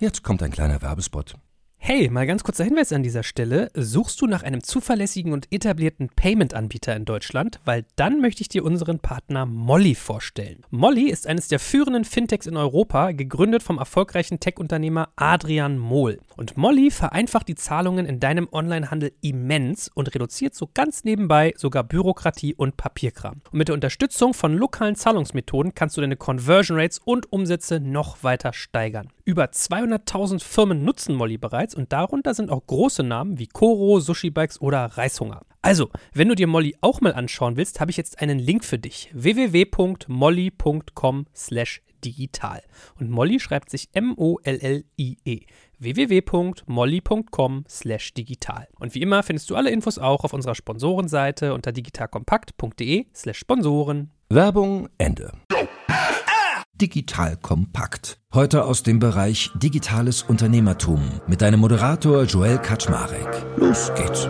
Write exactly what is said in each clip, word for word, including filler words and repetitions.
Jetzt kommt ein kleiner Werbespot. Hey, mal ganz kurzer Hinweis an dieser Stelle. Suchst du nach einem zuverlässigen und etablierten Payment-Anbieter in Deutschland? Weil dann möchte ich dir unseren Partner Molly vorstellen. Molly ist eines der führenden Fintechs in Europa, gegründet vom erfolgreichen Tech-Unternehmer Adrian Mohl. Und Molly vereinfacht die Zahlungen in deinem Onlinehandel immens und reduziert so ganz nebenbei sogar Bürokratie und Papierkram. Und mit der Unterstützung von lokalen Zahlungsmethoden kannst du deine Conversion Rates und Umsätze noch weiter steigern. Über zweihunderttausend Firmen nutzen Molly bereits und darunter sind auch große Namen wie Koro, Sushi Bikes oder Reishunger. Also, wenn du dir Molly auch mal anschauen willst, habe ich jetzt einen Link für dich. w w w punkt molly punkt com slash digital. Und Molly schreibt sich M O L L I E. w w w punkt molly punkt com slash digital. Und wie immer findest du alle Infos auch auf unserer Sponsorenseite unter digitalkompakt punkt de slash Sponsoren. Werbung Ende. Digital Kompakt. Heute aus dem Bereich Digitales Unternehmertum mit deinem Moderator Joel Kaczmarek. Los geht's.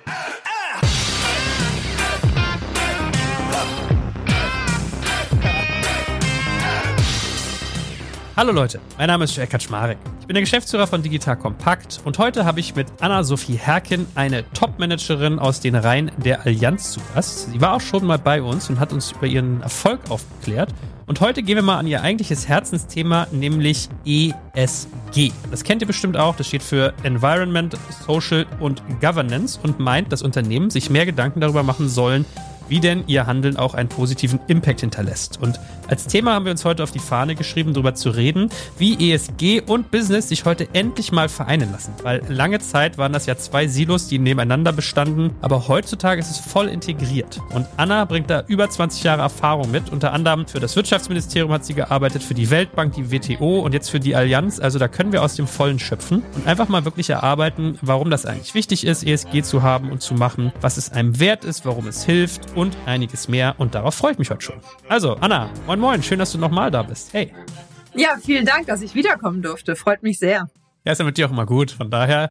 Hallo Leute, mein Name ist Joel Kaczmarek. Ich bin der Geschäftsführer von Digital Kompakt und heute habe ich mit Anna-Sophie Herken eine Top-Managerin aus den Reihen der Allianz zu Gast. Sie war auch schon mal bei uns und hat uns über ihren Erfolg aufgeklärt. Und heute gehen wir mal an ihr eigentliches Herzensthema, nämlich E S G. Das kennt ihr bestimmt auch, das steht für Environment, Social und Governance und meint, dass Unternehmen sich mehr Gedanken darüber machen sollen, wie denn ihr Handeln auch einen positiven Impact hinterlässt. Und als Thema haben wir uns heute auf die Fahne geschrieben, darüber zu reden, wie E S G und Business sich heute endlich mal vereinen lassen. Weil lange Zeit waren das ja zwei Silos, die nebeneinander bestanden, aber heutzutage ist es voll integriert. Und Anna bringt da über zwanzig Jahre Erfahrung mit. Unter anderem für das Wirtschaftsministerium hat sie gearbeitet, für die Weltbank, die W T O und jetzt für die Allianz. Also da können wir aus dem Vollen schöpfen und einfach mal wirklich erarbeiten, warum das eigentlich wichtig ist, E S G zu haben und zu machen, was es einem wert ist, warum es hilft und einiges mehr. Und darauf freue ich mich heute schon. Also, Anna, moin moin, schön, dass du nochmal da bist. Hey. Ja, vielen Dank, dass ich wiederkommen durfte. Freut mich sehr. Ja, ist ja mit dir auch immer gut. Von daher,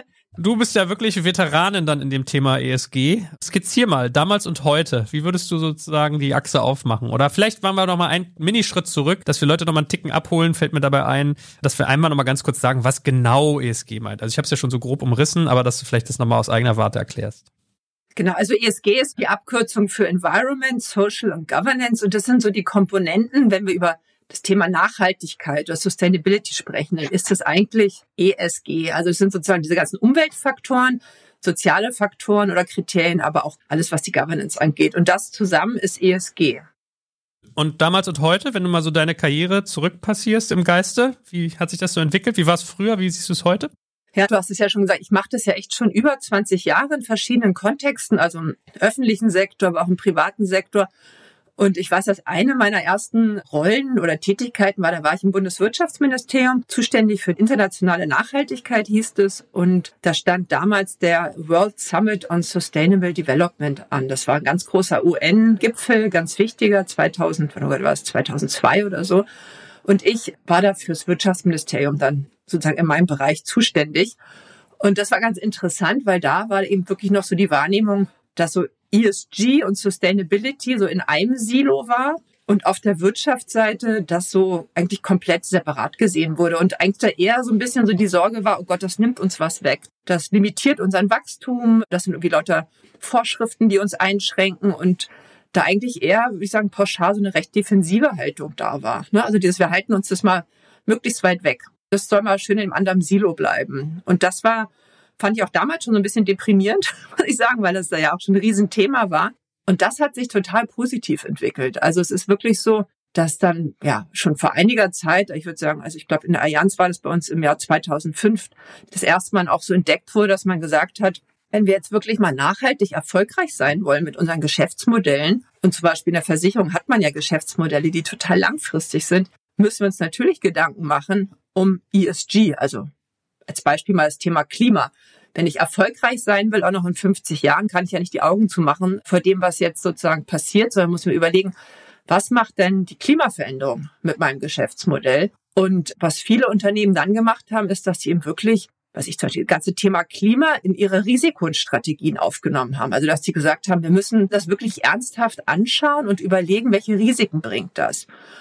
du bist ja wirklich Veteranin dann in dem Thema E S G. Skizzier mal, damals und heute. Wie würdest du sozusagen die Achse aufmachen? Oder vielleicht machen wir noch mal einen Minischritt zurück, dass wir Leute noch mal einen Ticken abholen. Fällt mir dabei ein, dass wir einmal noch mal ganz kurz sagen, was genau E S G meint. Also ich habe es ja schon so grob umrissen, aber dass du vielleicht das noch mal aus eigener Warte erklärst. Genau, also E S G ist die Abkürzung für Environment, Social und Governance. Und das sind so die Komponenten, wenn wir über das Thema Nachhaltigkeit oder Sustainability sprechen, dann ist das eigentlich E S G. Also es sind sozusagen diese ganzen Umweltfaktoren, soziale Faktoren oder Kriterien, aber auch alles, was die Governance angeht. Und das zusammen ist E S G. Und damals und heute, wenn du mal so deine Karriere zurückpassierst im Geiste, wie hat sich das so entwickelt? Wie war es früher? Wie siehst du es heute? Ja, du hast es ja schon gesagt, ich mache das ja echt schon über zwanzig Jahre in verschiedenen Kontexten, also im öffentlichen Sektor, aber auch im privaten Sektor. Und ich weiß, dass eine meiner ersten Rollen oder Tätigkeiten war, da war ich im Bundeswirtschaftsministerium, zuständig für internationale Nachhaltigkeit hieß es. Und da stand damals der World Summit on Sustainable Development an. Das war ein ganz großer U N-Gipfel, ganz wichtiger, zweitausend, wann war es, zweitausendzwei oder so. Und ich war da fürs Wirtschaftsministerium dann sozusagen in meinem Bereich zuständig. Und das war ganz interessant, weil da war eben wirklich noch so die Wahrnehmung, dass so E S G und Sustainability so in einem Silo war und auf der Wirtschaftsseite das so eigentlich komplett separat gesehen wurde und eigentlich da eher so ein bisschen so die Sorge war, oh Gott, das nimmt uns was weg. Das limitiert unseren Wachstum, das sind irgendwie lauter Vorschriften, die uns einschränken und da eigentlich eher, würde ich sagen, pauschal so eine recht defensive Haltung da war. Also dieses, wir halten uns das mal möglichst weit weg. Das soll mal schön in einem anderen Silo bleiben. Und das war, fand ich auch damals schon so ein bisschen deprimierend, muss ich sagen, weil das da ja auch schon ein Riesenthema war. Und das hat sich total positiv entwickelt. Also es ist wirklich so, dass dann ja schon vor einiger Zeit, ich würde sagen, also ich glaube in der Allianz war das bei uns im Jahr zweitausendfünf, das erste Mal auch so entdeckt wurde, dass man gesagt hat, wenn wir jetzt wirklich mal nachhaltig erfolgreich sein wollen mit unseren Geschäftsmodellen, und zum Beispiel in der Versicherung hat man ja Geschäftsmodelle, die total langfristig sind, müssen wir uns natürlich Gedanken machen um E S G, also als Beispiel mal das Thema Klima. Wenn ich erfolgreich sein will, auch noch in fünfzig Jahren, kann ich ja nicht die Augen zumachen vor dem, was jetzt sozusagen passiert, sondern muss mir überlegen, was macht denn die Klimaveränderung mit meinem Geschäftsmodell? Und was viele Unternehmen dann gemacht haben, ist, dass sie eben wirklich, was ich zum Beispiel, das ganze Thema Klima in ihre Risikostrategien aufgenommen haben. Also, dass sie gesagt haben, wir müssen das wirklich ernsthaft anschauen und überlegen, welche Risiken bringt das.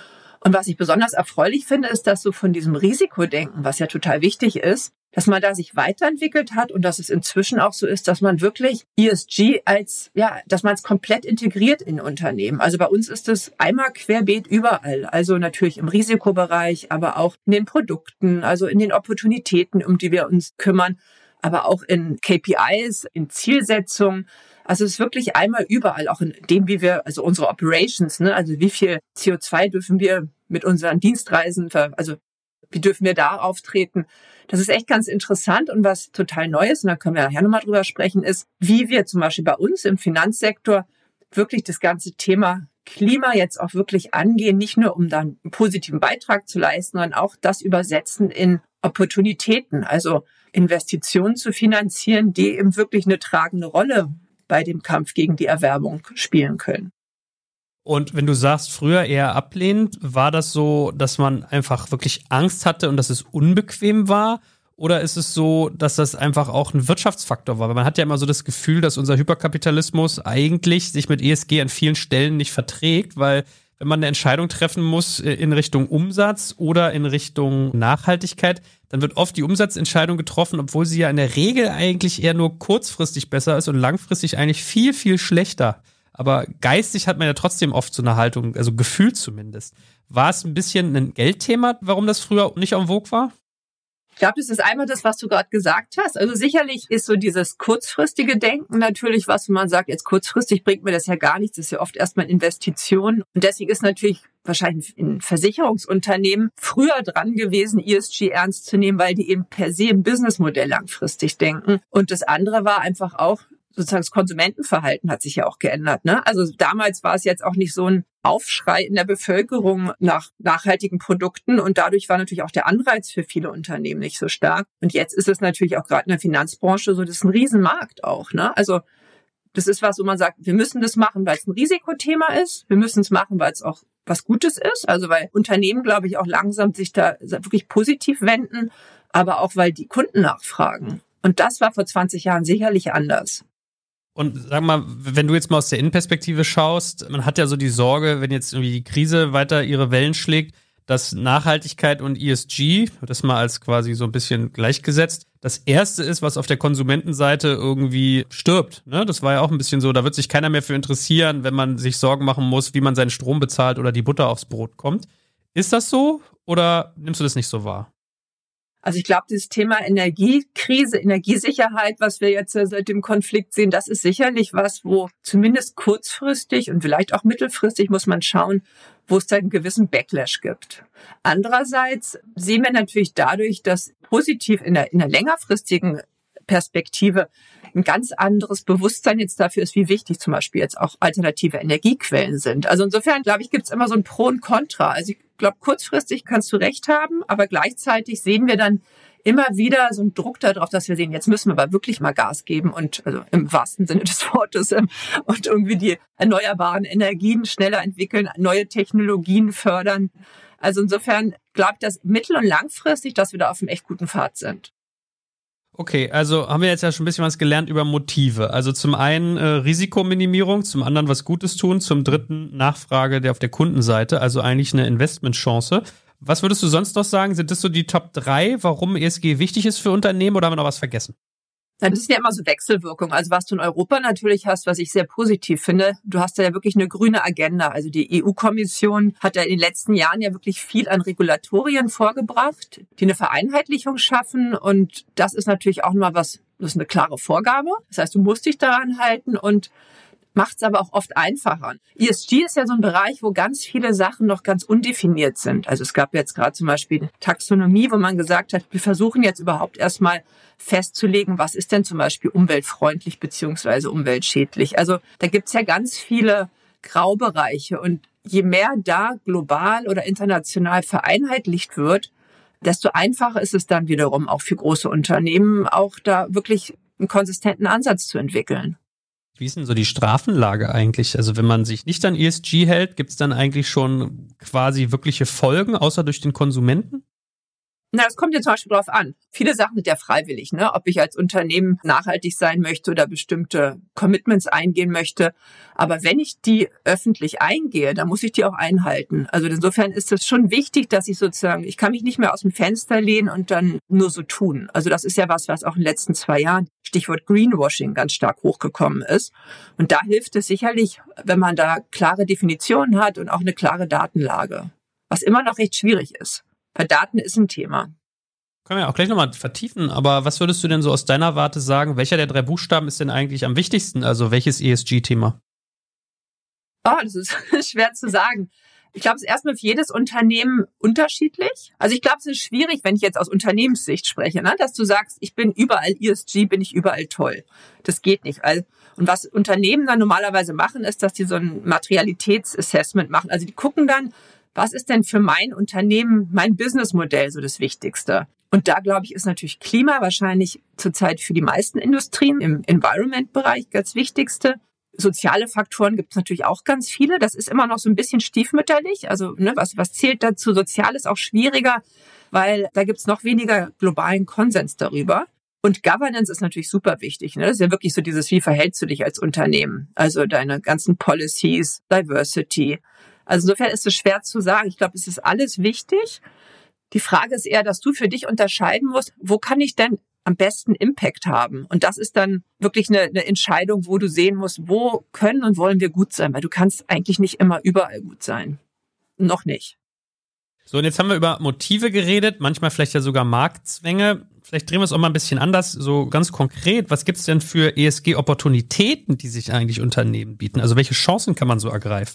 Und was ich besonders erfreulich finde, ist, dass so von diesem Risikodenken, was ja total wichtig ist, dass man da sich weiterentwickelt hat und dass es inzwischen auch so ist, dass man wirklich E S G als, ja, dass man es komplett integriert in Unternehmen. Also bei uns ist es einmal querbeet überall. Also natürlich im Risikobereich, aber auch in den Produkten, also in den Opportunitäten, um die wir uns kümmern, aber auch in K P Is, in Zielsetzungen. Also es ist wirklich einmal überall, auch in dem, wie wir, also unsere Operations, ne, also wie viel C O zwei dürfen wir mit unseren Dienstreisen, also wie dürfen wir da auftreten? Das ist echt ganz interessant und was total Neues, und da können wir nachher nochmal drüber sprechen, ist, wie wir zum Beispiel bei uns im Finanzsektor wirklich das ganze Thema Klima jetzt auch wirklich angehen, nicht nur um dann einen positiven Beitrag zu leisten, sondern auch das übersetzen in Opportunitäten, also Investitionen zu finanzieren, die eben wirklich eine tragende Rolle bei dem Kampf gegen die Erwärmung spielen können. Und wenn du sagst, früher eher ablehnend, war das so, dass man einfach wirklich Angst hatte und dass es unbequem war? Oder ist es so, dass das einfach auch ein Wirtschaftsfaktor war? Weil man hat ja immer so das Gefühl, dass unser Hyperkapitalismus eigentlich sich mit E S G an vielen Stellen nicht verträgt, weil wenn man eine Entscheidung treffen muss in Richtung Umsatz oder in Richtung Nachhaltigkeit, dann wird oft die Umsatzentscheidung getroffen, obwohl sie ja in der Regel eigentlich eher nur kurzfristig besser ist und langfristig eigentlich viel, viel schlechter. Aber geistig hat man ja trotzdem oft so eine Haltung, also gefühlt zumindest. War es ein bisschen ein Geldthema, warum das früher nicht en vogue war? Ich glaube, das ist einmal das, was du gerade gesagt hast. Also sicherlich ist so dieses kurzfristige Denken natürlich was, wo man sagt, jetzt kurzfristig bringt mir das ja gar nichts. Das ist ja oft erstmal Investition. Und deswegen ist natürlich wahrscheinlich in Versicherungsunternehmen früher dran gewesen, E S G ernst zu nehmen, weil die eben per se im Businessmodell langfristig denken. Und das andere war einfach auch, sozusagen das Konsumentenverhalten hat sich ja auch geändert, ne? Also damals war es jetzt auch nicht so ein Aufschrei in der Bevölkerung nach nachhaltigen Produkten und dadurch war natürlich auch der Anreiz für viele Unternehmen nicht so stark. Und jetzt ist es natürlich auch gerade in der Finanzbranche so, das ist ein Riesenmarkt auch, ne? Also das ist was, wo man sagt, wir müssen das machen, weil es ein Risikothema ist. Wir müssen es machen, weil es auch was Gutes ist. Also weil Unternehmen, glaube ich, auch langsam sich da wirklich positiv wenden, aber auch weil die Kunden nachfragen. Und das war vor zwanzig Jahren sicherlich anders. Und sag mal, wenn du jetzt mal aus der Innenperspektive schaust, man hat ja so die Sorge, wenn jetzt irgendwie die Krise weiter ihre Wellen schlägt, dass Nachhaltigkeit und E S G, das mal als quasi so ein bisschen gleichgesetzt, das Erste ist, was auf der Konsumentenseite irgendwie stirbt. Ne? Das war ja auch ein bisschen so, da wird sich keiner mehr für interessieren, wenn man sich Sorgen machen muss, wie man seinen Strom bezahlt oder die Butter aufs Brot kommt. Ist das so oder nimmst du das nicht so wahr? Also ich glaube, dieses Thema Energiekrise, Energiesicherheit, was wir jetzt seit dem Konflikt sehen, das ist sicherlich was, wo zumindest kurzfristig und vielleicht auch mittelfristig muss man schauen, wo es da einen gewissen Backlash gibt. Andererseits sehen wir natürlich dadurch, dass positiv in der, in der längerfristigen Perspektive ein ganz anderes Bewusstsein jetzt dafür ist, wie wichtig zum Beispiel jetzt auch alternative Energiequellen sind. Also insofern, glaube ich, gibt es immer so ein Pro und Contra. Also ich glaube, kurzfristig kannst du recht haben, aber gleichzeitig sehen wir dann immer wieder so einen Druck darauf, dass wir sehen, jetzt müssen wir aber wirklich mal Gas geben und also im wahrsten Sinne des Wortes ähm, und irgendwie die erneuerbaren Energien schneller entwickeln, neue Technologien fördern. Also insofern glaube ich, dass mittel- und langfristig, dass wir da auf einem echt guten Pfad sind. Okay, also haben wir jetzt ja schon ein bisschen was gelernt über Motive. Also zum einen äh, Risikominimierung, zum anderen was Gutes tun, zum dritten Nachfrage der auf der Kundenseite, also eigentlich eine Investmentchance. Was würdest du sonst noch sagen? Sind das so die Top drei, warum E S G wichtig ist für Unternehmen oder haben wir noch was vergessen? Das ist ja immer so Wechselwirkung. Also was du in Europa natürlich hast, was ich sehr positiv finde, du hast da ja wirklich eine grüne Agenda. Also die E U-Kommission hat ja in den letzten Jahren ja wirklich viel an Regulatorien vorgebracht, die eine Vereinheitlichung schaffen. Und das ist natürlich auch mal was, das ist eine klare Vorgabe. Das heißt, du musst dich daran halten und macht es aber auch oft einfacher. E S G ist ja so ein Bereich, wo ganz viele Sachen noch ganz undefiniert sind. Also es gab jetzt gerade zum Beispiel eine Taxonomie, wo man gesagt hat, wir versuchen jetzt überhaupt erstmal festzulegen, was ist denn zum Beispiel umweltfreundlich beziehungsweise umweltschädlich. Also da gibt's ja ganz viele Graubereiche und je mehr da global oder international vereinheitlicht wird, desto einfacher ist es dann wiederum auch für große Unternehmen, auch da wirklich einen konsistenten Ansatz zu entwickeln. Wie ist denn so die Strafenlage eigentlich? Also wenn man sich nicht an E S G hält, gibt es dann eigentlich schon quasi wirkliche Folgen, außer durch den Konsumenten? Na, das kommt ja zum Beispiel drauf an. Viele Sachen sind ja freiwillig, ne? Ob ich als Unternehmen nachhaltig sein möchte oder bestimmte Commitments eingehen möchte. Aber wenn ich die öffentlich eingehe, dann muss ich die auch einhalten. Also insofern ist es schon wichtig, dass ich sozusagen, ich kann mich nicht mehr aus dem Fenster lehnen und dann nur so tun. Also das ist ja was, was auch in den letzten zwei Jahren, Stichwort Greenwashing, ganz stark hochgekommen ist. Und da hilft es sicherlich, wenn man da klare Definitionen hat und auch eine klare Datenlage. Was immer noch recht schwierig ist. Bei Daten ist ein Thema. Können wir auch gleich nochmal vertiefen, aber was würdest du denn so aus deiner Warte sagen, welcher der drei Buchstaben ist denn eigentlich am wichtigsten? Also welches E S G-Thema? Oh, das ist schwer zu sagen. Ich glaube, es ist erstmal für jedes Unternehmen unterschiedlich. Also ich glaube, es ist schwierig, wenn ich jetzt aus Unternehmenssicht spreche, ne? Dass du sagst, ich bin überall E S G, bin ich überall toll. Das geht nicht. Und was Unternehmen dann normalerweise machen, ist, dass die so ein Materialitätsassessment machen. Also die gucken dann, was ist denn für mein Unternehmen, mein Businessmodell so das Wichtigste? Und da, glaube ich, ist natürlich Klima wahrscheinlich zurzeit für die meisten Industrien im Environment-Bereich das Wichtigste. Soziale Faktoren gibt es natürlich auch ganz viele. Das ist immer noch so ein bisschen stiefmütterlich. Also ne, was, was zählt dazu? Sozial ist auch schwieriger, weil da gibt es noch weniger globalen Konsens darüber. Und Governance ist natürlich super wichtig. Ne? Das ist ja wirklich so dieses, wie verhältst du dich als Unternehmen? Also deine ganzen Policies, Diversity. Also insofern ist es schwer zu sagen. Ich glaube, es ist alles wichtig. Die Frage ist eher, dass du für dich unterscheiden musst, wo kann ich denn am besten Impact haben? Und das ist dann wirklich eine, eine Entscheidung, wo du sehen musst, wo können und wollen wir gut sein? Weil du kannst eigentlich nicht immer überall gut sein. Noch nicht. So, und jetzt haben wir über Motive geredet, manchmal vielleicht ja sogar Marktzwänge. Vielleicht drehen wir es auch mal ein bisschen anders, so ganz konkret. Was gibt es denn für E S G-Opportunitäten, die sich eigentlich Unternehmen bieten? Also welche Chancen kann man so ergreifen?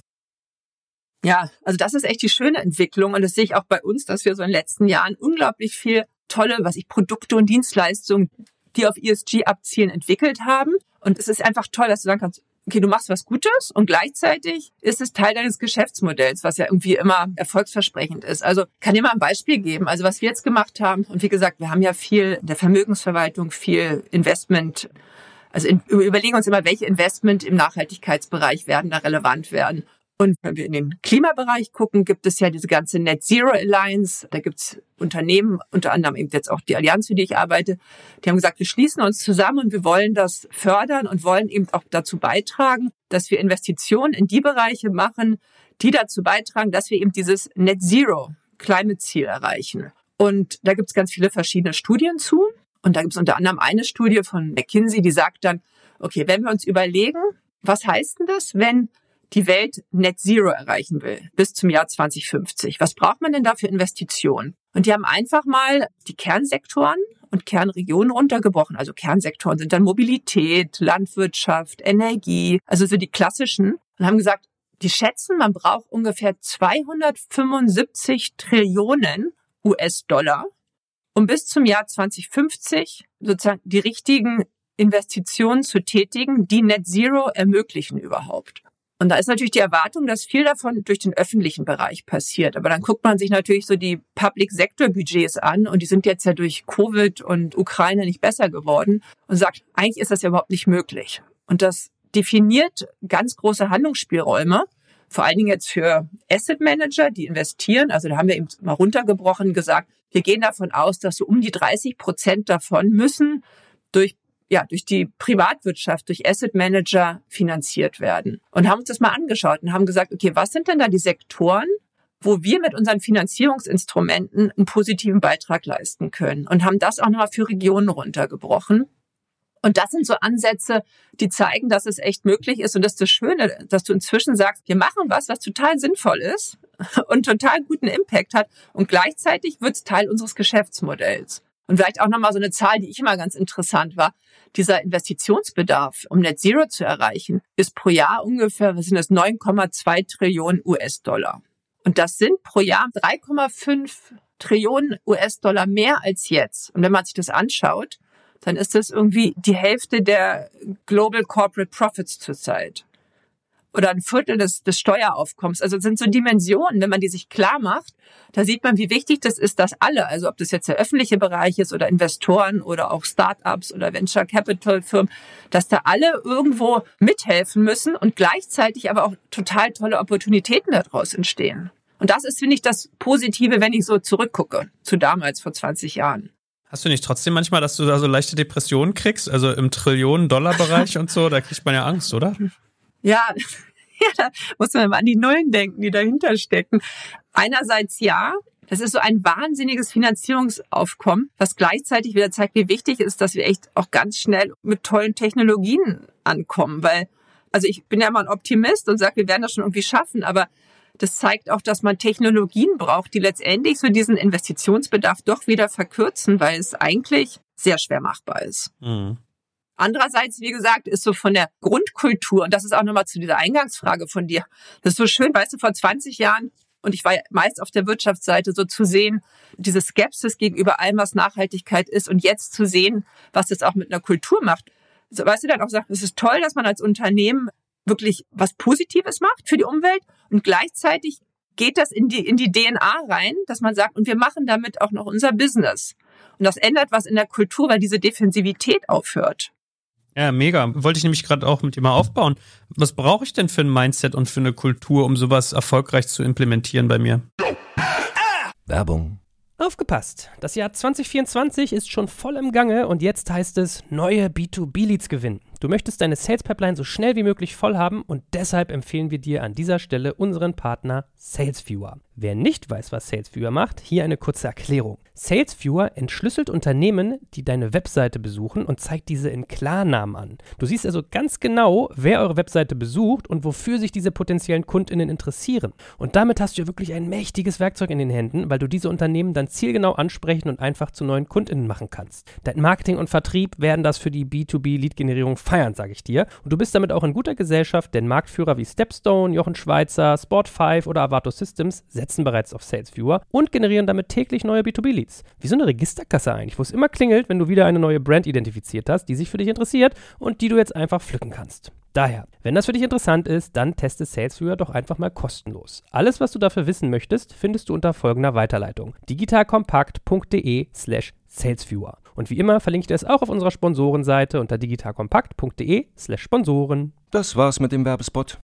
Ja, also das ist echt die schöne Entwicklung und das sehe ich auch bei uns, dass wir so in den letzten Jahren unglaublich viel tolle, was ich Produkte und Dienstleistungen, die auf E S G abzielen, entwickelt haben. Und es ist einfach toll, dass du sagen kannst, okay, du machst was Gutes und gleichzeitig ist es Teil deines Geschäftsmodells, was ja irgendwie immer erfolgsversprechend ist. Also kann dir mal ein Beispiel geben. Also was wir jetzt gemacht haben, und wie gesagt, wir haben ja viel in der Vermögensverwaltung, viel Investment. Also in, überlegen uns immer, welche Investment im Nachhaltigkeitsbereich werden da relevant werden. Und wenn wir in den Klimabereich gucken, gibt es ja diese ganze Net Zero Alliance. Da gibt es Unternehmen, unter anderem eben jetzt auch die Allianz, für die ich arbeite. Die haben gesagt, wir schließen uns zusammen und wir wollen das fördern und wollen eben auch dazu beitragen, dass wir Investitionen in die Bereiche machen, die dazu beitragen, dass wir eben dieses Net Zero Climate Ziel erreichen. Und da gibt es ganz viele verschiedene Studien zu. Und da gibt es unter anderem eine Studie von McKinsey, die sagt dann, okay, wenn wir uns überlegen, was heißt denn das, wenn die Welt Net Zero erreichen will, bis zum Jahr zwanzig fünfzig. Was braucht man denn da für Investitionen? Und die haben einfach mal die Kernsektoren und Kernregionen runtergebrochen. Also Kernsektoren sind dann Mobilität, Landwirtschaft, Energie, also so die klassischen. Und haben gesagt, die schätzen, man braucht ungefähr zweihundertfünfundsiebzig Trillionen U S-Dollar, um bis zum Jahr zwanzig fünfzig sozusagen die richtigen Investitionen zu tätigen, die Net Zero ermöglichen überhaupt. Und da ist natürlich die Erwartung, dass viel davon durch den öffentlichen Bereich passiert. Aber dann guckt man sich natürlich so die Public-Sector-Budgets an und die sind jetzt ja durch Covid und Ukraine nicht besser geworden und sagt, eigentlich ist das ja überhaupt nicht möglich. Und das definiert ganz große Handlungsspielräume, vor allen Dingen jetzt für Asset Manager, die investieren. Also da haben wir eben mal runtergebrochen gesagt, wir gehen davon aus, dass so um die dreißig Prozent davon müssen durch ja, durch die Privatwirtschaft, durch Asset Manager finanziert werden. Und haben uns das mal angeschaut und haben gesagt, okay, was sind denn da die Sektoren, wo wir mit unseren Finanzierungsinstrumenten einen positiven Beitrag leisten können? Und haben das auch nochmal für Regionen runtergebrochen. Und das sind so Ansätze, die zeigen, dass es echt möglich ist. Und das ist das Schöne, dass du inzwischen sagst, wir machen was, was total sinnvoll ist und total guten Impact hat. Und gleichzeitig wird es Teil unseres Geschäftsmodells. Und vielleicht auch nochmal so eine Zahl, die ich immer ganz interessant war. Dieser Investitionsbedarf, um Net Zero zu erreichen, ist pro Jahr ungefähr, was sind das, neun Komma zwei Trillionen U S-Dollar. Und das sind pro Jahr drei Komma fünf Trillionen U S-Dollar mehr als jetzt. Und wenn man sich das anschaut, dann ist das irgendwie die Hälfte der Global Corporate Profits zurzeit. Oder ein Viertel des, des Steueraufkommens. Also das sind so Dimensionen, wenn man die sich klar macht, da sieht man, wie wichtig das ist, dass alle, also ob das jetzt der öffentliche Bereich ist oder Investoren oder auch Start-ups oder Venture Capital Firmen, dass da alle irgendwo mithelfen müssen und gleichzeitig aber auch total tolle Opportunitäten daraus entstehen. Und das ist, finde ich, das Positive, wenn ich so zurückgucke zu damals vor zwanzig Jahren. Hast du nicht trotzdem manchmal, dass du da so leichte Depressionen kriegst? Also im Trillionen-Dollar-Bereich und so, da kriegt man ja Angst, oder? Ja, ja, da muss man mal an die Nullen denken, die dahinter stecken. Einerseits ja, das ist so ein wahnsinniges Finanzierungsaufkommen, was gleichzeitig wieder zeigt, wie wichtig es ist, dass wir echt auch ganz schnell mit tollen Technologien ankommen. Weil, also ich bin ja immer ein Optimist und sage, wir werden das schon irgendwie schaffen, aber das zeigt auch, dass man Technologien braucht, die letztendlich so diesen Investitionsbedarf doch wieder verkürzen, weil es eigentlich sehr schwer machbar ist. Mhm. Andererseits, wie gesagt, ist so von der Grundkultur, und das ist auch nochmal zu dieser Eingangsfrage von dir, das ist so schön, weißt du, vor zwanzig Jahren, und ich war ja meist auf der Wirtschaftsseite, so zu sehen, diese Skepsis gegenüber allem, was Nachhaltigkeit ist, und jetzt zu sehen, was das auch mit einer Kultur macht. So, weißt du, dann auch sagt, es ist toll, dass man als Unternehmen wirklich was Positives macht für die Umwelt, und gleichzeitig geht das in die, in die D N A rein, dass man sagt, und wir machen damit auch noch unser Business. Und das ändert was in der Kultur, weil diese Defensivität aufhört. Ja, mega. Wollte ich nämlich gerade auch mit dir mal aufbauen. Was brauche ich denn für ein Mindset und für eine Kultur, um sowas erfolgreich zu implementieren bei mir? Werbung. Aufgepasst! Das Jahr zwanzig vierundzwanzig ist schon voll im Gange und jetzt heißt es neue B zwei B-Leads gewinnen. Du möchtest deine Sales-Pipeline so schnell wie möglich voll haben und deshalb empfehlen wir dir an dieser Stelle unseren Partner SalesViewer. Wer nicht weiß, was SalesViewer macht, hier eine kurze Erklärung. SalesViewer entschlüsselt Unternehmen, die deine Webseite besuchen, und zeigt diese in Klarnamen an. Du siehst also ganz genau, wer eure Webseite besucht und wofür sich diese potenziellen KundInnen interessieren. Und damit hast du ja wirklich ein mächtiges Werkzeug in den Händen, weil du diese Unternehmen dann zielgenau ansprechen und einfach zu neuen KundInnen machen kannst. Dein Marketing und Vertrieb werden das für die B zwei B-Lead-Generierung feiern, sage ich dir. Und du bist damit auch in guter Gesellschaft, denn Marktführer wie Stepstone, Jochen Schweizer, Sport fünf oder Avato Systems setzen bereits auf SalesViewer und generieren damit täglich neue B zwei B-Leads. Wie so eine Registerkasse eigentlich, wo es immer klingelt, wenn du wieder eine neue Brand identifiziert hast, die sich für dich interessiert und die du jetzt einfach pflücken kannst. Daher, wenn das für dich interessant ist, dann teste SalesViewer doch einfach mal kostenlos. Alles, was du dafür wissen möchtest, findest du unter folgender Weiterleitung: digitalkompakt.de slash SalesViewer. Und wie immer verlinke ich dir es auch auf unserer Sponsorenseite unter digitalkompakt.de slash Sponsoren. Das war's mit dem Werbespot.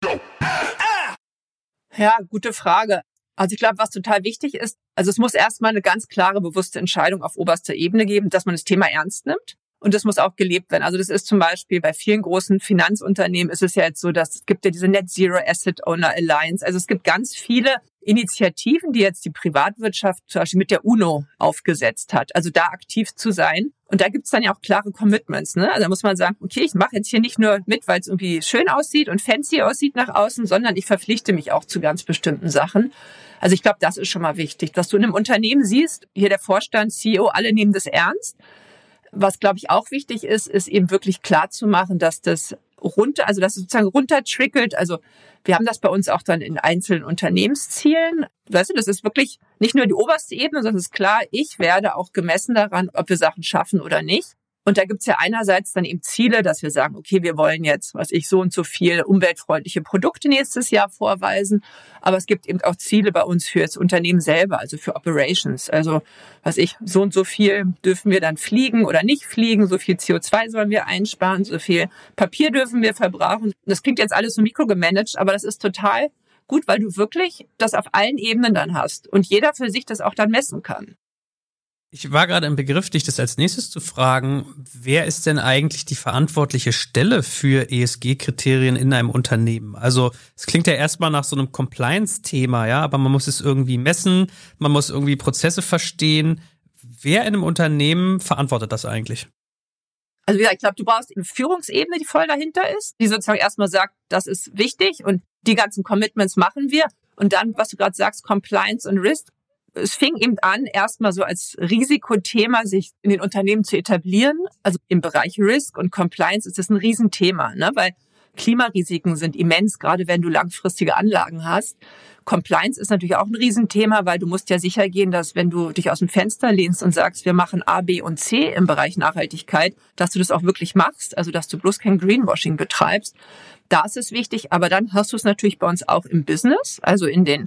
Ja, gute Frage. Also ich glaube, was total wichtig ist, also es muss erstmal eine ganz klare, bewusste Entscheidung auf oberster Ebene geben, dass man das Thema ernst nimmt. Und das muss auch gelebt werden. Also das ist zum Beispiel bei vielen großen Finanzunternehmen ist es ja jetzt so, dass es gibt ja diese Net Zero Asset Owner Alliance. Also es gibt ganz viele Initiativen, die jetzt die Privatwirtschaft zum Beispiel mit der UNO aufgesetzt hat. Also da aktiv zu sein. Und da gibt's dann ja auch klare Commitments. Ne? Also da muss man sagen, okay, ich mache jetzt hier nicht nur mit, weil es irgendwie schön aussieht und fancy aussieht nach außen, sondern ich verpflichte mich auch zu ganz bestimmten Sachen. Also ich glaube, das ist schon mal wichtig, dass du in einem Unternehmen siehst, hier der Vorstand, C E O, alle nehmen das ernst. Was, glaube ich, auch wichtig ist, ist eben wirklich klar zu machen, dass das runter, also dass es sozusagen runtertrickelt. Also wir haben das bei uns auch dann in einzelnen Unternehmenszielen. Weißt du, das ist wirklich nicht nur die oberste Ebene, sondern es ist klar, ich werde auch gemessen daran, ob wir Sachen schaffen oder nicht. Und da gibt's ja einerseits dann eben Ziele, dass wir sagen, okay, wir wollen jetzt, was ich, so und so viel umweltfreundliche Produkte nächstes Jahr vorweisen. Aber es gibt eben auch Ziele bei uns für das Unternehmen selber, also für Operations. Also, was ich, so und so viel dürfen wir dann fliegen oder nicht fliegen, so viel C O zwei sollen wir einsparen, so viel Papier dürfen wir verbrauchen. Das klingt jetzt alles so mikrogemanagt, aber das ist total gut, weil du wirklich das auf allen Ebenen dann hast und jeder für sich das auch dann messen kann. Ich war gerade im Begriff, dich das als nächstes zu fragen, wer ist denn eigentlich die verantwortliche Stelle für E S G-Kriterien in einem Unternehmen? Also es klingt ja erstmal nach so einem Compliance-Thema, ja, aber man muss es irgendwie messen, man muss irgendwie Prozesse verstehen. Wer in einem Unternehmen verantwortet das eigentlich? Also wie gesagt, ich glaube, du brauchst eine Führungsebene, die voll dahinter ist, die sozusagen erstmal sagt, das ist wichtig und die ganzen Commitments machen wir. Und dann, was du gerade sagst, Compliance und Risk. Es fing eben an, erstmal so als Risikothema sich in den Unternehmen zu etablieren. Also im Bereich Risk und Compliance ist das ein Riesenthema, ne? Weil Klimarisiken sind immens, gerade wenn du langfristige Anlagen hast. Compliance ist natürlich auch ein Riesenthema, weil du musst ja sicher gehen, dass wenn du dich aus dem Fenster lehnst und sagst, wir machen A, B und C im Bereich Nachhaltigkeit, dass du das auch wirklich machst, also dass du bloß kein Greenwashing betreibst. Da ist es wichtig, aber dann hast du es natürlich bei uns auch im Business, also in den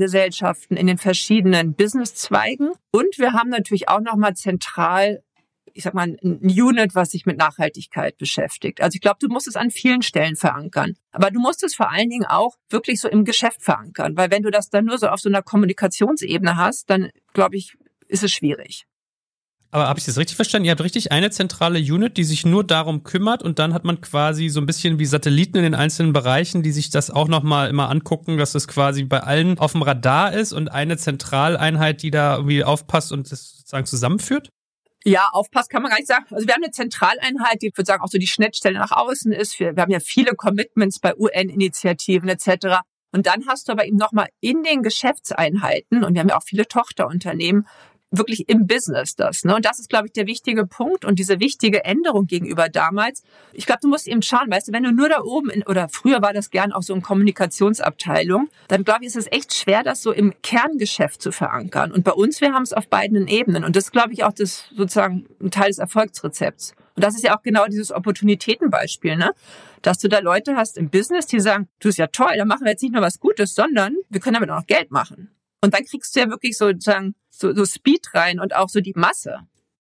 Tochtergesellschaften, in den verschiedenen Businesszweigen. Und wir haben natürlich auch nochmal zentral ich sag mal, ein Unit, was sich mit Nachhaltigkeit beschäftigt. Also ich glaube, du musst es an vielen Stellen verankern. Aber du musst es vor allen Dingen auch wirklich so im Geschäft verankern. Weil wenn du das dann nur so auf so einer Kommunikationsebene hast, dann, glaube ich, ist es schwierig. Aber habe ich das richtig verstanden? Ihr habt richtig eine zentrale Unit, die sich nur darum kümmert und dann hat man quasi so ein bisschen wie Satelliten in den einzelnen Bereichen, die sich das auch nochmal immer angucken, dass das quasi bei allen auf dem Radar ist und eine Zentraleinheit, die da irgendwie aufpasst und das sozusagen zusammenführt? Ja, aufpasst kann man gar nicht sagen. Also wir haben eine Zentraleinheit, die, ich würde sagen, auch so die Schnittstelle nach außen ist. Wir, wir haben ja viele Commitments bei U N-Initiativen et cetera. Und dann hast du aber eben nochmal in den Geschäftseinheiten, und wir haben ja auch viele Tochterunternehmen, wirklich im Business das. Ne? Und das ist, glaube ich, der wichtige Punkt und diese wichtige Änderung gegenüber damals. Ich glaube, du musst eben schauen, weißt du, wenn du nur da oben, in, oder früher war das gern auch so in Kommunikationsabteilung, dann glaube ich, ist es echt schwer, das so im Kerngeschäft zu verankern. Und bei uns, wir haben es auf beiden Ebenen. Und das glaube ich auch das sozusagen ein Teil des Erfolgsrezepts. Und das ist ja auch genau dieses Opportunitätenbeispiel, ne? Dass du da Leute hast im Business, die sagen, du, ist ja toll, da machen wir jetzt nicht nur was Gutes, sondern wir können damit auch noch Geld machen. Und dann kriegst du ja wirklich sozusagen so, so Speed rein und auch so die Masse.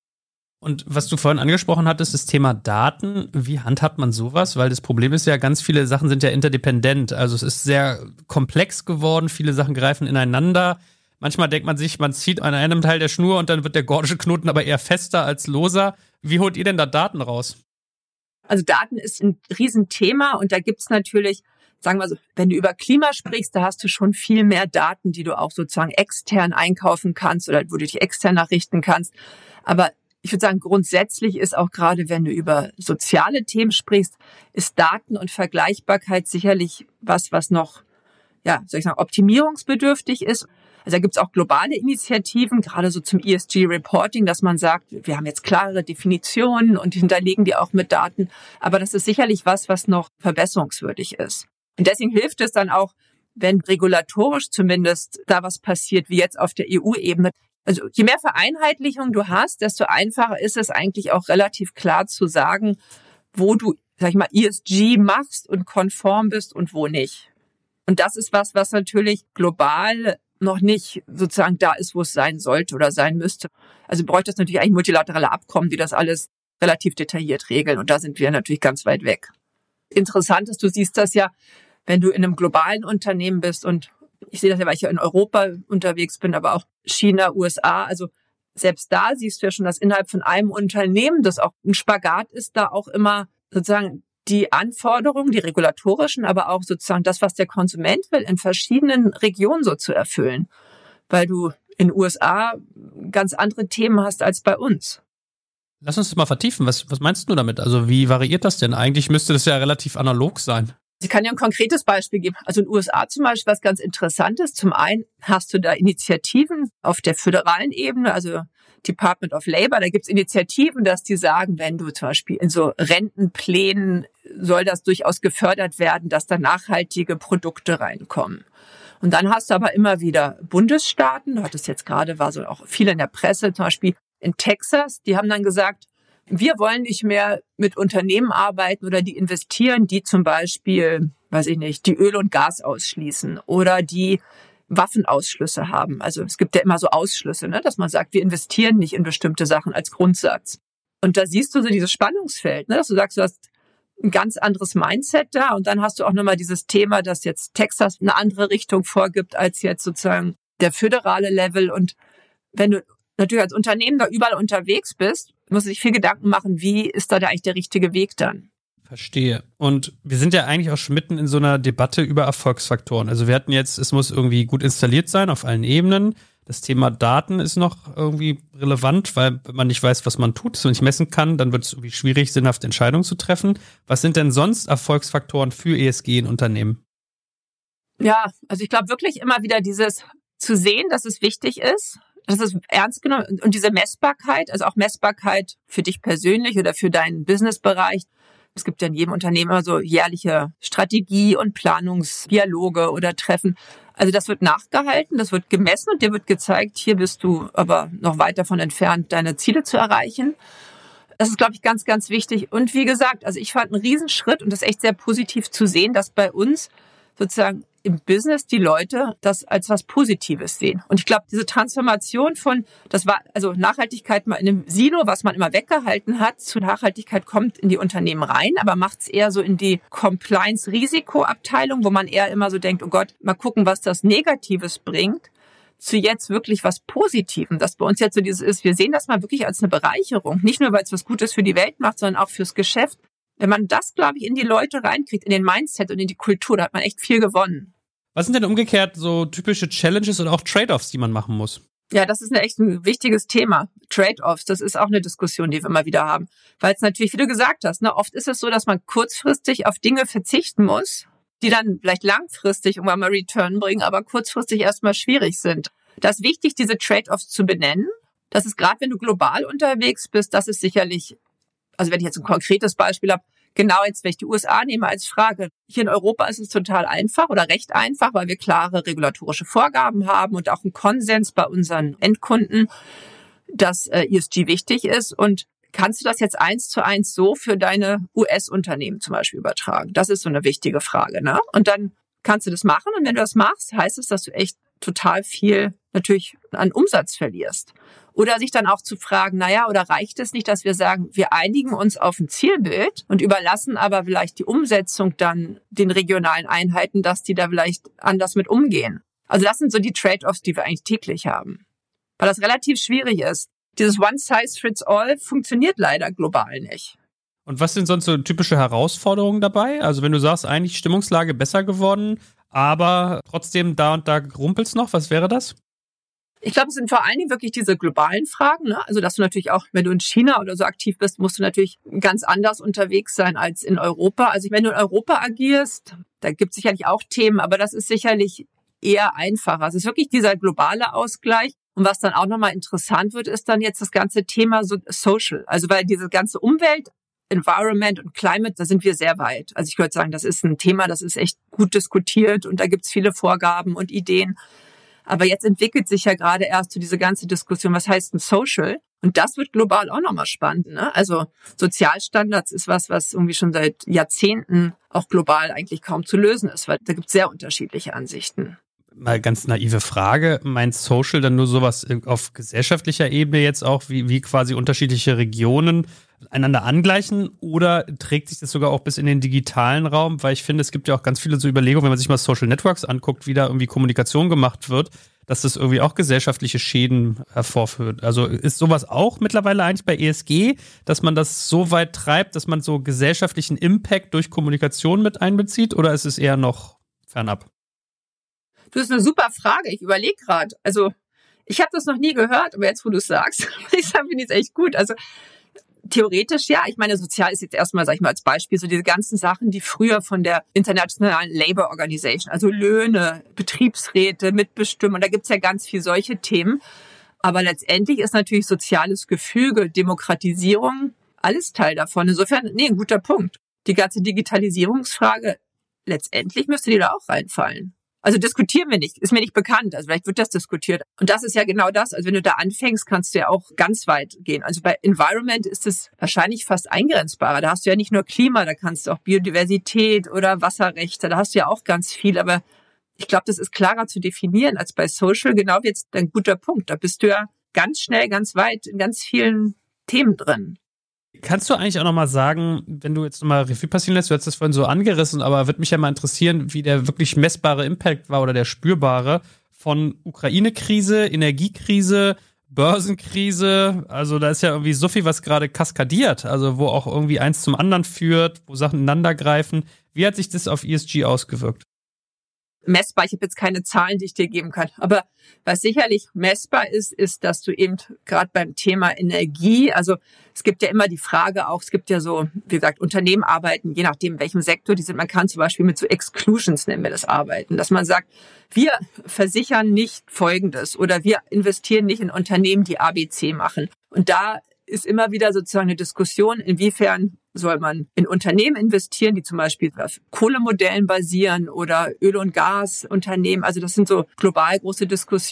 Und was du vorhin angesprochen hattest, das Thema Daten. Wie handhabt man sowas? Weil das Problem ist ja, ganz viele Sachen sind ja interdependent. Also es ist sehr komplex geworden. Viele Sachen greifen ineinander. Manchmal denkt man sich, man zieht an einem Teil der Schnur und dann wird der gordische Knoten aber eher fester als loser. Wie holt ihr denn da Daten raus? Also Daten ist ein Riesenthema und da gibt's natürlich, sagen wir so, wenn du über Klima sprichst, da hast du schon viel mehr Daten, die du auch sozusagen extern einkaufen kannst oder wo du dich extern nachrichten kannst. Aber ich würde sagen, grundsätzlich ist auch gerade, wenn du über soziale Themen sprichst, ist Daten und Vergleichbarkeit sicherlich was, was noch, ja, soll ich sagen, optimierungsbedürftig ist. Also da gibt's auch globale Initiativen, gerade so zum E S G-Reporting, dass man sagt, wir haben jetzt klarere Definitionen und hinterlegen die auch mit Daten. Aber das ist sicherlich was, was noch verbesserungswürdig ist. Und deswegen hilft es dann auch, wenn regulatorisch zumindest da was passiert, wie jetzt auf der E U-Ebene. Also je mehr Vereinheitlichung du hast, desto einfacher ist es eigentlich auch relativ klar zu sagen, wo du, sag ich mal, E S G machst und konform bist und wo nicht. Und das ist was, was natürlich global noch nicht sozusagen da ist, wo es sein sollte oder sein müsste. Also bräuchte es natürlich eigentlich multilaterale Abkommen, die das alles relativ detailliert regeln. Und da sind wir natürlich ganz weit weg. Interessant ist, du siehst das ja, wenn du in einem globalen Unternehmen bist und ich sehe das ja, weil ich ja in Europa unterwegs bin, aber auch China, U S A, also selbst da siehst du ja schon, dass innerhalb von einem Unternehmen, das auch ein Spagat ist, da auch immer sozusagen die Anforderungen, die regulatorischen, aber auch sozusagen das, was der Konsument will, in verschiedenen Regionen so zu erfüllen, weil du in den U S A ganz andere Themen hast als bei uns. Lass uns das mal vertiefen. Was, was meinst du damit? Also wie variiert das denn? Eigentlich müsste das ja relativ analog sein. Ich kann ja ein konkretes Beispiel geben. Also in den U S A zum Beispiel, was ganz interessant ist. Zum einen hast du da Initiativen auf der föderalen Ebene, also Department of Labor. Da gibt's Initiativen, dass die sagen, wenn du zum Beispiel in so Rentenplänen soll das durchaus gefördert werden, dass da nachhaltige Produkte reinkommen. Und dann hast du aber immer wieder Bundesstaaten, du hattest jetzt gerade, war so auch viel in der Presse, zum Beispiel in Texas, die haben dann gesagt, wir wollen nicht mehr mit Unternehmen arbeiten oder die investieren, die zum Beispiel, weiß ich nicht, die Öl und Gas ausschließen oder die Waffenausschlüsse haben. Also es gibt ja immer so Ausschlüsse, ne, dass man sagt, wir investieren nicht in bestimmte Sachen als Grundsatz. Und da siehst du so dieses Spannungsfeld, ne, dass du sagst, du hast ein ganz anderes Mindset da und dann hast du auch nochmal dieses Thema, dass jetzt Texas eine andere Richtung vorgibt als jetzt sozusagen der föderale Level. Und wenn du natürlich als Unternehmen da überall unterwegs bist, musst du sich viel Gedanken machen, wie ist da, da eigentlich der richtige Weg dann? Verstehe. Und wir sind ja eigentlich auch schon mitten in so einer Debatte über Erfolgsfaktoren. Also wir hatten jetzt, es muss irgendwie gut installiert sein auf allen Ebenen. Das Thema Daten ist noch irgendwie relevant, weil wenn man nicht weiß, was man tut, es nicht messen kann, dann wird es irgendwie schwierig, sinnhafte Entscheidungen zu treffen. Was sind denn sonst Erfolgsfaktoren für E S G in Unternehmen? Ja, also ich glaube wirklich immer wieder dieses zu sehen, dass es wichtig ist, dass es ernst genommen und diese Messbarkeit, also auch Messbarkeit für dich persönlich oder für deinen Businessbereich. Es gibt ja in jedem Unternehmen immer so jährliche Strategie- und Planungsdialoge oder Treffen. Also das wird nachgehalten, das wird gemessen und dir wird gezeigt, hier bist du aber noch weit davon entfernt, deine Ziele zu erreichen. Das ist, glaube ich, ganz, ganz wichtig. Und wie gesagt, also ich fand einen Riesenschritt und das ist echt sehr positiv zu sehen, dass bei uns sozusagen im Business die Leute das als was Positives sehen. Und ich glaube, diese Transformation von, das war also Nachhaltigkeit mal in einem Silo, was man immer weggehalten hat, zu Nachhaltigkeit kommt in die Unternehmen rein, aber macht es eher so in die Compliance-Risikoabteilung, wo man eher immer so denkt, oh Gott, mal gucken, was das Negatives bringt, zu jetzt wirklich was Positivem. Das bei uns jetzt so dieses ist, wir sehen das mal wirklich als eine Bereicherung. Nicht nur, weil es was Gutes für die Welt macht, sondern auch fürs Geschäft. Wenn man das, glaube ich, in die Leute reinkriegt, in den Mindset und in die Kultur, da hat man echt viel gewonnen. Was sind denn umgekehrt so typische Challenges und auch Trade-offs, die man machen muss? Ja, das ist ein echt ein wichtiges Thema. Trade-offs, das ist auch eine Diskussion, die wir immer wieder haben. Weil es natürlich, wie du gesagt hast, ne, oft ist es so, dass man kurzfristig auf Dinge verzichten muss, die dann vielleicht langfristig irgendwann mal Return bringen, aber kurzfristig erstmal schwierig sind. Das ist wichtig, diese Trade-offs zu benennen. Das ist gerade, wenn du global unterwegs bist, das ist sicherlich, also wenn ich jetzt ein konkretes Beispiel habe, genau jetzt, wenn ich die U S A nehme als Frage. Hier in Europa ist es total einfach oder recht einfach, weil wir klare regulatorische Vorgaben haben und auch einen Konsens bei unseren Endkunden, dass äh, E S G wichtig ist. Und kannst du das jetzt eins zu eins so für deine U S-Unternehmen zum Beispiel übertragen? Das ist so eine wichtige Frage, ne? Und dann kannst du das machen. Und wenn du das machst, heißt es, dass du echt total viel natürlich an Umsatz verlierst. Oder sich dann auch zu fragen, naja, oder reicht es nicht, dass wir sagen, wir einigen uns auf ein Zielbild und überlassen aber vielleicht die Umsetzung dann den regionalen Einheiten, dass die da vielleicht anders mit umgehen. Also das sind so die Trade-offs, die wir eigentlich täglich haben. Weil das relativ schwierig ist. Dieses One-Size-Fits-All funktioniert leider global nicht. Und was sind sonst so typische Herausforderungen dabei? Also wenn du sagst, eigentlich Stimmungslage besser geworden, aber trotzdem da und da rumpelt's noch, was wäre das? Ich glaube, es sind vor allen Dingen wirklich diese globalen Fragen, ne? Also, dass du natürlich auch, wenn du in China oder so aktiv bist, musst du natürlich ganz anders unterwegs sein als in Europa. Also, wenn du in Europa agierst, da gibt es sicherlich auch Themen, aber das ist sicherlich eher einfacher. Es ist wirklich dieser globale Ausgleich. Und was dann auch nochmal interessant wird, ist dann jetzt das ganze Thema so Social. Also, weil diese ganze Umwelt, Environment und Climate, da sind wir sehr weit. Also, ich würde sagen, das ist ein Thema, das ist echt gut diskutiert und da gibt es viele Vorgaben und Ideen. Aber jetzt entwickelt sich ja gerade erst so diese ganze Diskussion, was heißt ein Social? Und das wird global auch nochmal spannend, ne? Also Sozialstandards ist was, was irgendwie schon seit Jahrzehnten auch global eigentlich kaum zu lösen ist, weil da gibt es sehr unterschiedliche Ansichten. Mal ganz naive Frage, meint Social dann nur sowas auf gesellschaftlicher Ebene jetzt auch, wie, wie quasi unterschiedliche Regionen einander angleichen, oder trägt sich das sogar auch bis in den digitalen Raum? Weil ich finde, es gibt ja auch ganz viele so Überlegungen, wenn man sich mal Social Networks anguckt, wie da irgendwie Kommunikation gemacht wird, dass das irgendwie auch gesellschaftliche Schäden hervorführt. Also ist sowas auch mittlerweile eigentlich bei E S G, dass man das so weit treibt, dass man so gesellschaftlichen Impact durch Kommunikation mit einbezieht, oder ist es eher noch fernab? Das ist eine super Frage. Ich überlege gerade. Also ich habe das noch nie gehört, aber jetzt, wo du es sagst, ich sage, finde ich es echt gut. Also theoretisch ja. Ich meine, sozial ist jetzt erstmal, sag ich mal, als Beispiel so diese ganzen Sachen, die früher von der Internationalen Labour Organization, also Löhne, Betriebsräte, Mitbestimmung, da gibt's ja ganz viel solche Themen. Aber letztendlich ist natürlich soziales Gefüge, Demokratisierung, alles Teil davon. Insofern, nee, ein guter Punkt. Die ganze Digitalisierungsfrage, letztendlich müsste die da auch reinfallen. Also diskutieren wir nicht, ist mir nicht bekannt. Also vielleicht wird das diskutiert. Und das ist ja genau das. Also wenn du da anfängst, kannst du ja auch ganz weit gehen. Also bei Environment ist es wahrscheinlich fast eingrenzbarer. Da hast du ja nicht nur Klima, da kannst du auch Biodiversität oder Wasserrechte, da hast du ja auch ganz viel. Aber ich glaube, das ist klarer zu definieren als bei Social. Genau jetzt ein guter Punkt. Da bist du ja ganz schnell, ganz weit in ganz vielen Themen drin. Kannst du eigentlich auch nochmal sagen, wenn du jetzt nochmal Revue passieren lässt, du hast das vorhin so angerissen, aber würde mich ja mal interessieren, wie der wirklich messbare Impact war oder der spürbare von Ukraine-Krise, Energiekrise, Börsenkrise. Also da ist ja irgendwie so viel, was gerade kaskadiert, also wo auch irgendwie eins zum anderen führt, wo Sachen ineinander greifen. Wie hat sich das auf E S G ausgewirkt? Messbar, ich habe jetzt keine Zahlen, die ich dir geben kann, aber was sicherlich messbar ist, ist, dass du eben gerade beim Thema Energie, also es gibt ja immer die Frage auch, es gibt ja so, wie gesagt, Unternehmen arbeiten, je nachdem, in welchem Sektor die sind, man kann zum Beispiel mit so Exclusions, nennen wir das, arbeiten, dass man sagt, wir versichern nicht Folgendes oder wir investieren nicht in Unternehmen, die A B C machen. Und da ist immer wieder sozusagen eine Diskussion, inwiefern soll man in Unternehmen investieren, die zum Beispiel auf Kohlemodellen basieren oder Öl- und Gasunternehmen. Also das sind so global große Diskussionen.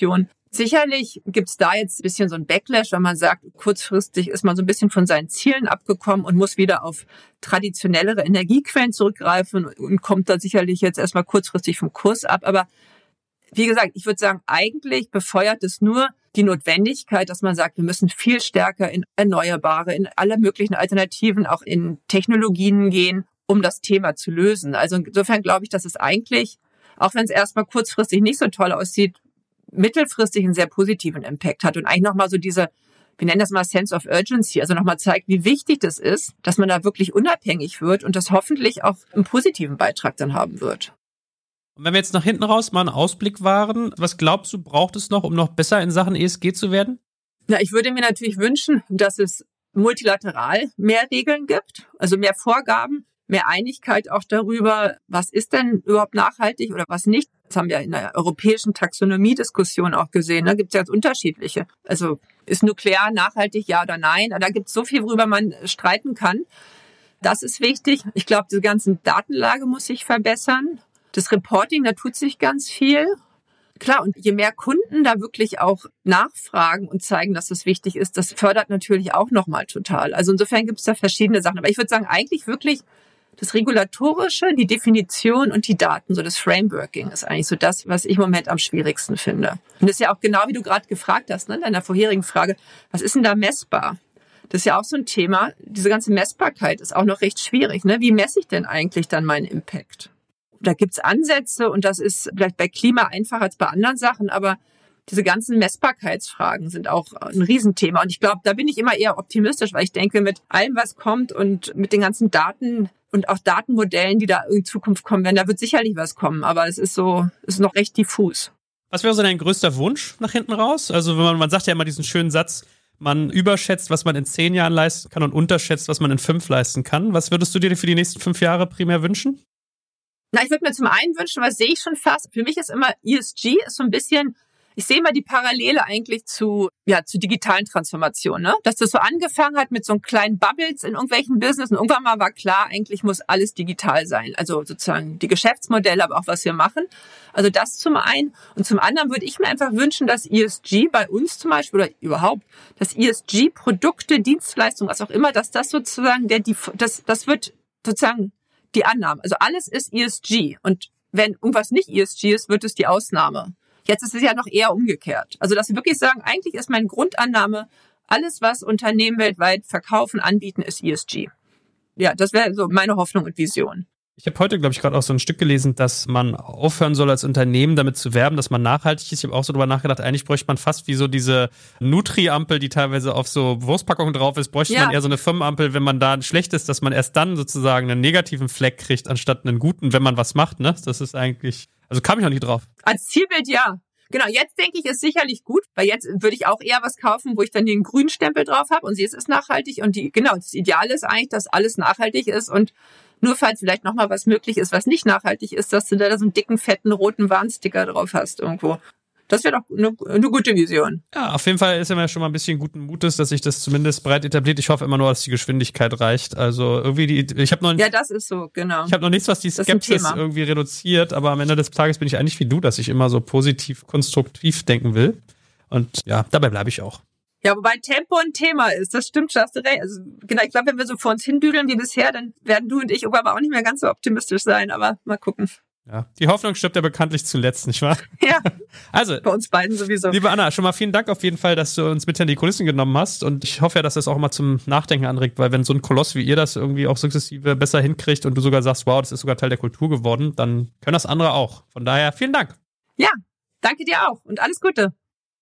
Sicherlich gibt's da jetzt ein bisschen so ein Backlash, wenn man sagt, kurzfristig ist man so ein bisschen von seinen Zielen abgekommen und muss wieder auf traditionellere Energiequellen zurückgreifen und kommt da sicherlich jetzt erstmal kurzfristig vom Kurs ab. Aber wie gesagt, ich würde sagen, eigentlich befeuert es nur die Notwendigkeit, dass man sagt, wir müssen viel stärker in Erneuerbare, in alle möglichen Alternativen, auch in Technologien gehen, um das Thema zu lösen. Also insofern glaube ich, dass es eigentlich, auch wenn es erstmal kurzfristig nicht so toll aussieht, mittelfristig einen sehr positiven Impact hat und eigentlich nochmal so diese, wir nennen das mal Sense of Urgency, also nochmal zeigt, wie wichtig das ist, dass man da wirklich unabhängig wird und das hoffentlich auch einen positiven Beitrag dann haben wird. Und wenn wir jetzt nach hinten raus mal einen Ausblick wahren, was glaubst du, braucht es noch, um noch besser in Sachen E S G zu werden? Na, ich würde mir natürlich wünschen, dass es multilateral mehr Regeln gibt, also mehr Vorgaben, mehr Einigkeit auch darüber, was ist denn überhaupt nachhaltig oder was nicht. Das haben wir in der europäischen Taxonomie-Diskussion auch gesehen. Da gibt es ja ganz unterschiedliche. Also ist Nuklear nachhaltig, ja oder nein? Da gibt es so viel, worüber man streiten kann. Das ist wichtig. Ich glaube, diese ganze Datenlage muss sich verbessern. Das Reporting, da tut sich ganz viel. Klar, und je mehr Kunden da wirklich auch nachfragen und zeigen, dass das wichtig ist, das fördert natürlich auch nochmal total. Also insofern gibt es da verschiedene Sachen. Aber ich würde sagen, eigentlich wirklich das Regulatorische, die Definition und die Daten, so das Frameworking ist eigentlich so das, was ich im Moment am schwierigsten finde. Und das ist ja auch genau, wie du gerade gefragt hast, ne, in deiner vorherigen Frage, was ist denn da messbar? Das ist ja auch so ein Thema, diese ganze Messbarkeit ist auch noch recht schwierig. Ne? Wie messe ich denn eigentlich dann meinen Impact? Da gibt's Ansätze und das ist vielleicht bei Klima einfacher als bei anderen Sachen, aber diese ganzen Messbarkeitsfragen sind auch ein Riesenthema. Und ich glaube, da bin ich immer eher optimistisch, weil ich denke, mit allem, was kommt und mit den ganzen Daten und auch Datenmodellen, die da in Zukunft kommen werden, da wird sicherlich was kommen. Aber es ist so, es ist noch recht diffus. Was wäre so dein größter Wunsch nach hinten raus? Also wenn man, man sagt ja immer diesen schönen Satz, man überschätzt, was man in zehn Jahren leisten kann und unterschätzt, was man in fünf leisten kann. Was würdest du dir für die nächsten fünf Jahre primär wünschen? Na, ich würde mir zum einen wünschen, was sehe ich schon fast, für mich ist immer E S G ist so ein bisschen, ich sehe immer die Parallele eigentlich zu, ja, zu digitalen Transformationen, ne? Dass das so angefangen hat mit so kleinen Bubbles in irgendwelchen Business und irgendwann mal war klar, eigentlich muss alles digital sein. Also sozusagen die Geschäftsmodelle, aber auch was wir machen. Also das zum einen. Und zum anderen würde ich mir einfach wünschen, dass E S G bei uns zum Beispiel oder überhaupt, dass E S G Produkte, Dienstleistungen, was auch immer, dass das sozusagen der, die, das, das wird sozusagen die Annahme. Also alles ist E S G. Und wenn irgendwas nicht E S G ist, wird es die Ausnahme. Jetzt ist es ja noch eher umgekehrt. Also, dass wir wirklich sagen, eigentlich ist meine Grundannahme, alles, was Unternehmen weltweit verkaufen, anbieten, ist E S G. Ja, das wäre so meine Hoffnung und Vision. Ich habe heute, glaube ich, gerade auch so ein Stück gelesen, dass man aufhören soll, als Unternehmen damit zu werben, dass man nachhaltig ist. Ich habe auch so drüber nachgedacht, eigentlich bräuchte man fast wie so diese Nutri-Ampel, die teilweise auf so Wurstpackungen drauf ist, bräuchte ja. man eher so eine Firmenampel, wenn man da schlecht ist, dass man erst dann sozusagen einen negativen Fleck kriegt, anstatt einen guten, wenn man was macht. Ne? Das ist eigentlich, also kam ich noch nicht drauf. Als Zielbild ja. Genau, jetzt denke ich, ist sicherlich gut, weil jetzt würde ich auch eher was kaufen, wo ich dann den grünen Stempel drauf habe und sie es ist nachhaltig und die, genau, das Ideale ist eigentlich, dass alles nachhaltig ist und nur falls vielleicht nochmal was möglich ist, was nicht nachhaltig ist, dass du da so einen dicken, fetten, roten Warnsticker drauf hast irgendwo. Das wäre doch eine, eine gute Vision. Ja, auf jeden Fall ist ja schon mal ein bisschen guten Mutes, dass sich das zumindest breit etabliert. Ich hoffe immer nur, dass die Geschwindigkeit reicht. Also irgendwie die, ich habe noch, ja, das ist so, genau. Ich habe noch nichts, was die Skepsis irgendwie reduziert, aber am Ende des Tages bin ich eigentlich wie du, dass ich immer so positiv, konstruktiv denken will. Und ja, dabei bleibe ich auch. Ja, wobei Tempo ein Thema ist, das stimmt, hast du recht. Also, genau, ich glaube, wenn wir so vor uns hindüdeln wie bisher, dann werden du und ich aber auch nicht mehr ganz so optimistisch sein, aber mal gucken. Ja, die Hoffnung stirbt ja bekanntlich zuletzt, nicht wahr? Ja, also, bei uns beiden sowieso. Liebe Anna, schon mal vielen Dank auf jeden Fall, dass du uns mit in die Kulissen genommen hast und ich hoffe ja, dass das auch mal zum Nachdenken anregt, weil wenn so ein Koloss wie ihr das irgendwie auch sukzessive besser hinkriegt und du sogar sagst, wow, das ist sogar Teil der Kultur geworden, dann können das andere auch. Von daher, vielen Dank. Ja, danke dir auch und alles Gute.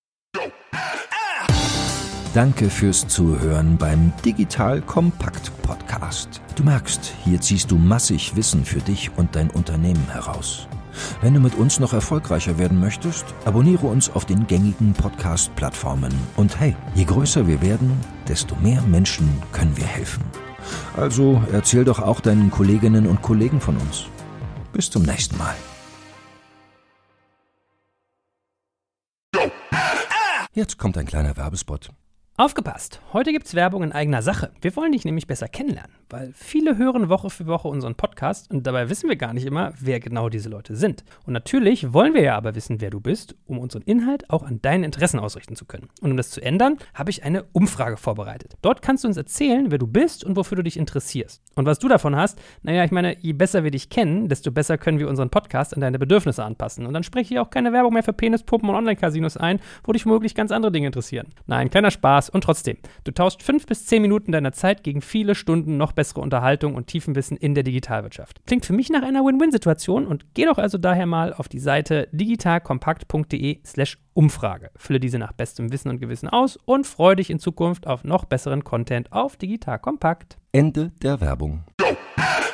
Danke fürs Zuhören beim Digital Kompakt Podcast. Du merkst, hier ziehst du massig Wissen für dich und dein Unternehmen heraus. Wenn du mit uns noch erfolgreicher werden möchtest, abonniere uns auf den gängigen Podcast-Plattformen. Und hey, je größer wir werden, desto mehr Menschen können wir helfen. Also erzähl doch auch deinen Kolleginnen und Kollegen von uns. Bis zum nächsten Mal. Jetzt kommt ein kleiner Werbespot. Aufgepasst! Heute gibt's Werbung in eigener Sache. Wir wollen dich nämlich besser kennenlernen. weil viele hören Woche für Woche unseren Podcast und dabei wissen wir gar nicht immer, wer genau diese Leute sind. Und natürlich wollen wir ja aber wissen, wer du bist, um unseren Inhalt auch an deinen Interessen ausrichten zu können. Und um das zu ändern, habe ich eine Umfrage vorbereitet. Dort kannst du uns erzählen, wer du bist und wofür du dich interessierst. Und was du davon hast, naja, ich meine, je besser wir dich kennen, desto besser können wir unseren Podcast an deine Bedürfnisse anpassen. Und dann spreche ich auch keine Werbung mehr für Penispuppen und Online-Casinos ein, wo dich womöglich ganz andere Dinge interessieren. Nein, kleiner Spaß und trotzdem. Du tauschst fünf bis zehn Minuten deiner Zeit gegen viele Stunden noch bessere Unterhaltung und Tiefenwissen in der Digitalwirtschaft. Klingt für mich nach einer Win-Win-Situation und geh doch also daher mal auf die Seite digitalkompakt.de slash Umfrage. Fülle diese nach bestem Wissen und Gewissen aus und freue dich in Zukunft auf noch besseren Content auf Digital Kompakt. Ende der Werbung.